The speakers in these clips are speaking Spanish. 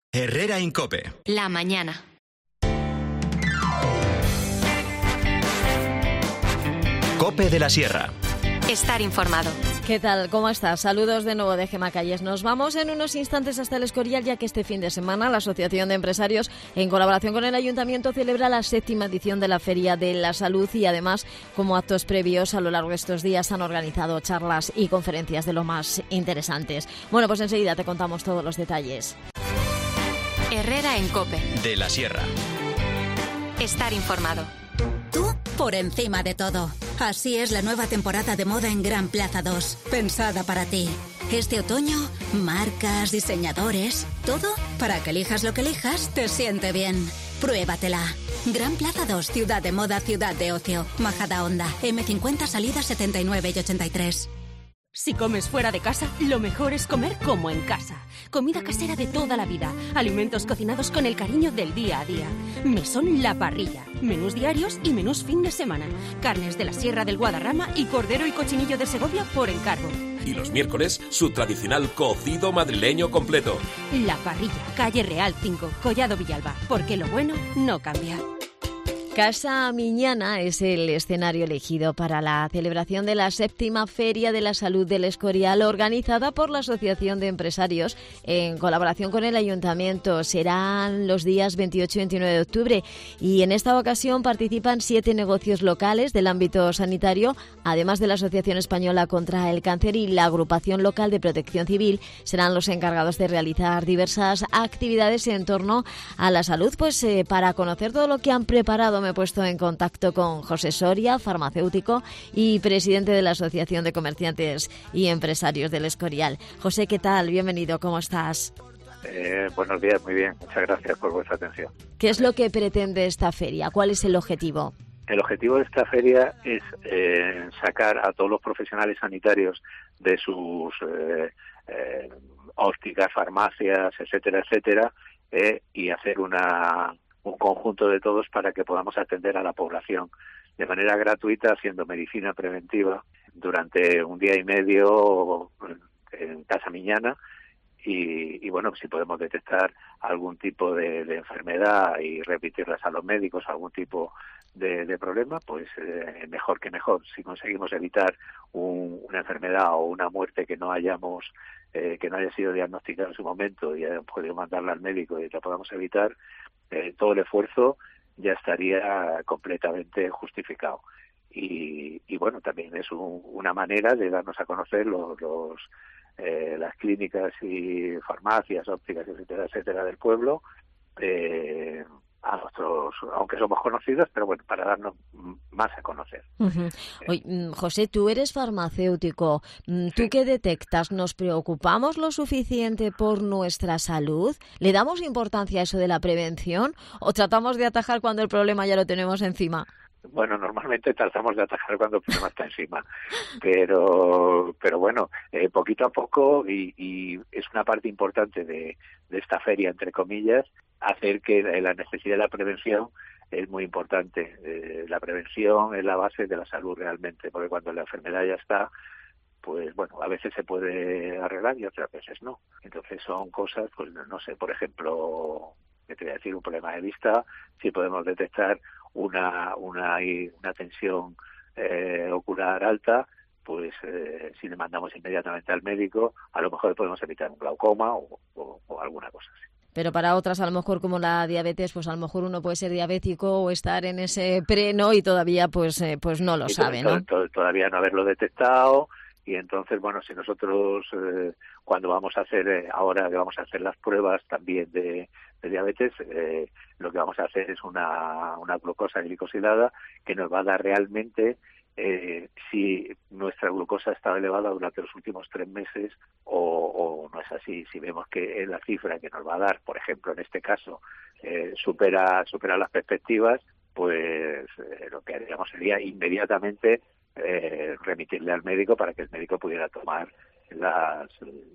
Herrera Incope. La mañana. Cope de la Sierra. Estar informado. ¿Qué tal? ¿Cómo estás? Saludos de nuevo de Gemma Calles. Nos vamos en unos instantes hasta el Escorial, ya que este fin de semana la Asociación de Empresarios, en colaboración con el Ayuntamiento, celebra la 7ª edición de la Feria de la Salud y además, como actos previos, a lo largo de estos días han organizado charlas y conferencias de lo más interesantes. Bueno, pues enseguida te contamos todos los detalles. Herrera en Cope. De la Sierra. Estar informado. Tú por encima de todo. Así es la nueva temporada de moda en Gran Plaza 2, pensada para ti. Este otoño, marcas, diseñadores, todo para que elijas lo que elijas, te siente bien. Pruébatela. Gran Plaza 2, ciudad de moda, ciudad de ocio. Majadahonda, M50, salida 79 y 83. Si comes fuera de casa, lo mejor es comer como en casa. Comida casera de toda la vida. Alimentos cocinados con el cariño del día a día. Mesón La Parrilla. Menús diarios y menús fin de semana. Carnes de la Sierra del Guadarrama y cordero y cochinillo de Segovia por encargo. Y los miércoles, su tradicional cocido madrileño completo. La Parrilla, calle Real 5, Collado Villalba. Porque lo bueno no cambia. Casa Miñana es el escenario elegido para la celebración de la 7ª Feria de la Salud del Escorial, organizada por la Asociación de Empresarios en colaboración con el Ayuntamiento. Serán los días 28 y 29 de octubre y en esta ocasión participan 7 negocios locales del ámbito sanitario, además de la Asociación Española contra el Cáncer y la Agrupación Local de Protección Civil. Serán los encargados de realizar diversas actividades en torno a la salud. Pues para conocer todo lo que han preparado, me he puesto en contacto con José Soria, farmacéutico y presidente de la Asociación de Comerciantes y Empresarios del Escorial. José, ¿qué tal? Bienvenido, ¿cómo estás? Buenos días, muy bien. Muchas gracias por vuestra atención. ¿Qué es lo que pretende esta feria? ¿Cuál es el objetivo? El objetivo de esta feria es sacar a todos los profesionales sanitarios de sus ópticas, farmacias, etcétera, y hacer un conjunto de todos para que podamos atender a la población de manera gratuita, haciendo medicina preventiva durante un día y medio en Casa Miñana y bueno, si podemos detectar algún tipo de enfermedad y remitirlas a los médicos, algún tipo de problema, pues mejor que mejor. Si conseguimos evitar una enfermedad o una muerte que no haya sido diagnosticada en su momento y hayamos podido mandarla al médico y la podamos evitar, todo el esfuerzo ya estaría completamente justificado. Y bueno, también es una manera de darnos a conocer las clínicas y farmacias, ópticas, etcétera del pueblo, a nosotros, aunque somos conocidos, pero bueno, para darnos más a conocer. Uh-huh. Oye, José, tú eres farmacéutico. ¿Tú qué detectas? ¿Nos preocupamos lo suficiente por nuestra salud? ¿Le damos importancia a eso de la prevención o tratamos de atajar cuando el problema ya lo tenemos encima? Bueno, normalmente tratamos de atajar cuando el problema está encima, pero bueno, poquito a poco y es una parte importante de esta feria, entre comillas, hacer que la necesidad de la prevención es muy importante. La prevención es la base de la salud realmente, porque cuando la enfermedad ya está, pues bueno, a veces se puede arreglar y otras veces no. Entonces son cosas, pues no sé, por ejemplo, que te voy a decir, un problema de vista, si podemos detectar una tensión ocular alta, pues si le mandamos inmediatamente al médico, a lo mejor podemos evitar un glaucoma o alguna cosa así. Pero para otras, a lo mejor como la diabetes, pues a lo mejor uno puede ser diabético o estar en ese pre-no y todavía pues no lo sabe, ¿no? Todavía no haberlo detectado. Y entonces, bueno, si nosotros cuando vamos a hacer, ahora que vamos a hacer las pruebas también de diabetes, lo que vamos a hacer es una glucosa glicosilada que nos va a dar realmente si nuestra glucosa estaba elevada durante los últimos 3 meses o no es así. Si vemos que la cifra que nos va a dar, por ejemplo, en este caso, supera las perspectivas, pues lo que haríamos sería inmediatamente remitirle al médico para que el médico pudiera tomar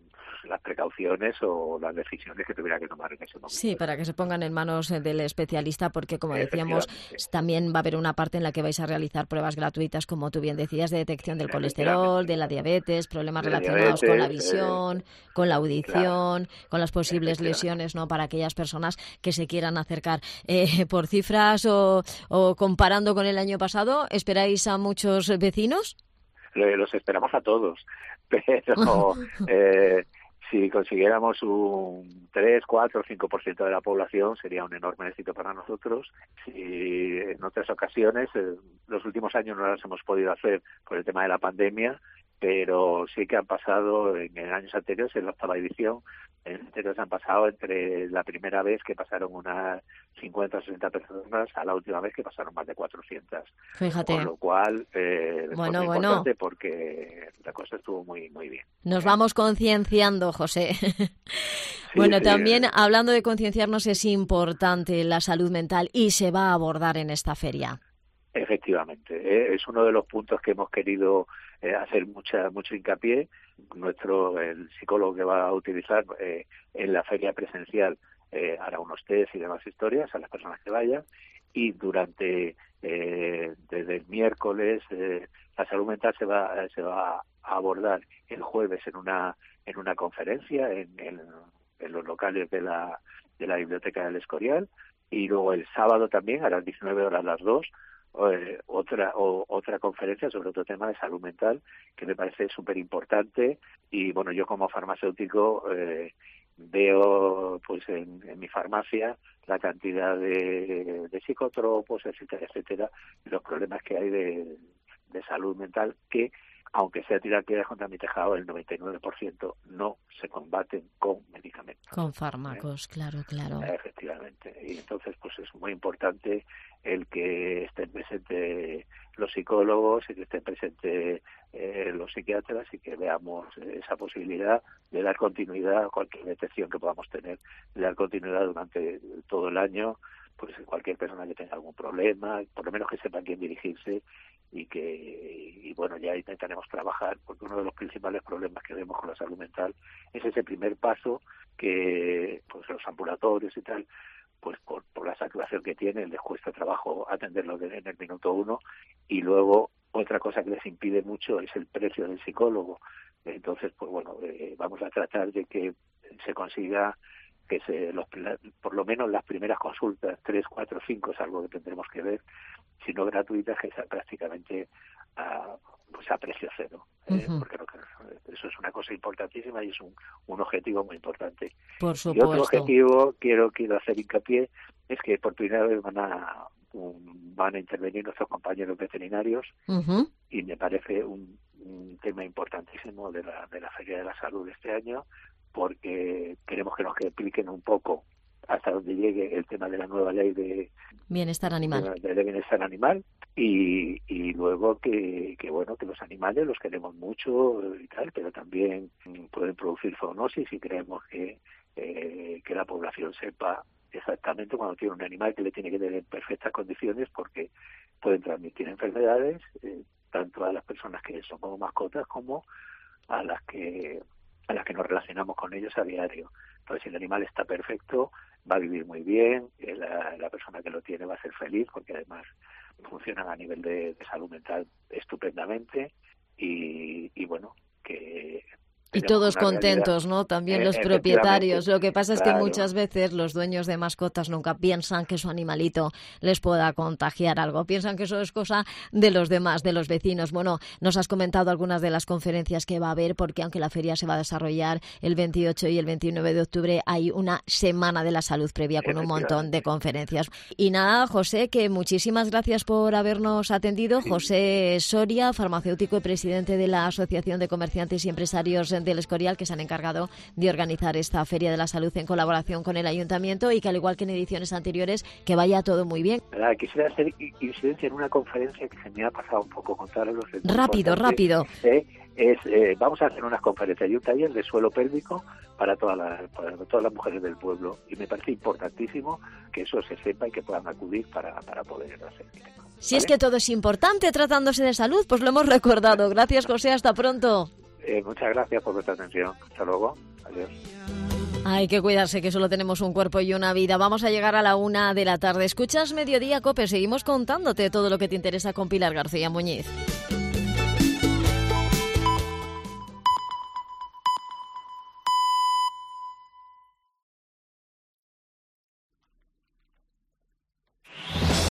las precauciones o las decisiones que tuviera que tomar en ese momento. Sí, para que se pongan en manos del especialista, porque como decíamos, también va a haber una parte en la que vais a realizar pruebas gratuitas, como tú bien decías, de detección del colesterol, de la diabetes, problemas relacionados con la visión, con la audición, con las posibles lesiones, ¿no?, para aquellas personas que se quieran acercar. Por cifras o comparando con el año pasado, ¿esperáis a muchos vecinos? Los esperamos a todos, pero si consiguiéramos un 3, 4, 5% de la población sería un enorme éxito para nosotros. Si en otras ocasiones, los últimos años no las hemos podido hacer por el tema de la pandemia, pero sí que han pasado en años anteriores, en la octava edición, han pasado entre la primera vez que pasaron unas 50 o 60 personas a la última vez que pasaron más de 400. Fíjate. Con lo cual, bueno, importante porque la cosa estuvo muy bien. Nos vamos concienciando, José. Sí, también hablando de concienciarnos, es importante la salud mental y se va a abordar en esta feria. Efectivamente, es uno de los puntos que hemos querido hacer mucho hincapié. El psicólogo que va a utilizar en la feria presencial hará unos test y demás historias a las personas que vayan, y desde el miércoles la salud mental se va a abordar el jueves en una conferencia en los locales de la Biblioteca del Escorial, y luego el sábado también a las 19 horas las 2 otra conferencia sobre otro tema de salud mental que me parece súper importante. Y bueno, yo como farmacéutico veo pues en mi farmacia la cantidad de psicotropos, etcétera, los problemas que hay de salud mental, que aunque sea tirar piedras contra mi tejado, el 99% no se combaten con medicamentos. Con fármacos, claro. Efectivamente. Y entonces pues es muy importante el que estén presentes los psicólogos y que estén presentes los psiquiatras, y que veamos esa posibilidad de dar continuidad a cualquier detección que podamos tener, de dar continuidad durante todo el año, pues cualquier persona que tenga algún problema, por lo menos que sepa a quién dirigirse, y bueno, ya intentaremos trabajar, porque uno de los principales problemas que vemos con la salud mental es ese primer paso que pues los ambulatorios y tal, pues por la saturación que tienen, les cuesta trabajo atenderlo en el minuto 1, y luego otra cosa que les impide mucho es el precio del psicólogo. Entonces, pues bueno, vamos a tratar de que se consiga que por lo menos las primeras consultas, 3, 4, 5, es algo que tendremos que ver, si no gratuitas, que sean prácticamente a precio cero, porque eso es una cosa importantísima y es un objetivo muy importante. Por supuesto. Y otro objetivo quiero hacer hincapié es que por primera vez van a intervenir nuestros compañeros veterinarios, y me parece un tema importantísimo de la Feria de la Salud de este año, porque queremos que nos expliquen un poco hasta donde llegue el tema de la nueva ley de bienestar animal, de bienestar animal, y luego que los animales los queremos mucho y tal, pero también pueden producir zoonosis, y creemos que la población sepa exactamente cuando tiene un animal que le tiene que tener en perfectas condiciones, porque pueden transmitir enfermedades tanto a las personas que son como mascotas como a las que nos relacionamos con ellos a diario. Entonces, si el animal está perfecto, va a vivir muy bien, la persona que lo tiene va a ser feliz, porque además funcionan a nivel de salud mental estupendamente, y bueno, que... Y todos contentos, ¿no? También los propietarios. Lo que pasa es que muchas veces los dueños de mascotas nunca piensan que su animalito les pueda contagiar algo. Piensan que eso es cosa de los demás, de los vecinos. Bueno, nos has comentado algunas de las conferencias que va a haber, porque aunque la feria se va a desarrollar el 28 y el 29 de octubre, hay una semana de la salud previa con un montón de conferencias. Y nada, José, que muchísimas gracias por habernos atendido. Sí. José Soria, farmacéutico y presidente de la Asociación de Comerciantes y Empresarios del Escorial, que se han encargado de organizar esta Feria de la Salud en colaboración con el Ayuntamiento, y que al igual que en ediciones anteriores, que vaya todo muy bien. Quisiera hacer incidencia en una conferencia que se me ha pasado un poco contarlos. Rápido. Vamos a hacer unas conferencias y un taller de suelo pélvico para todas las mujeres del pueblo, y me parece importantísimo que eso se sepa y que puedan acudir para poder hacer. Si es que todo es importante tratándose de salud, pues lo hemos recordado. Gracias, José, hasta pronto. Muchas gracias por vuestra atención. Hasta luego. Adiós. Hay que cuidarse, que solo tenemos un cuerpo y una vida. Vamos a llegar a la 1 de la tarde. Escuchas Mediodía Cope. Seguimos contándote todo lo que te interesa con Pilar García Muñiz.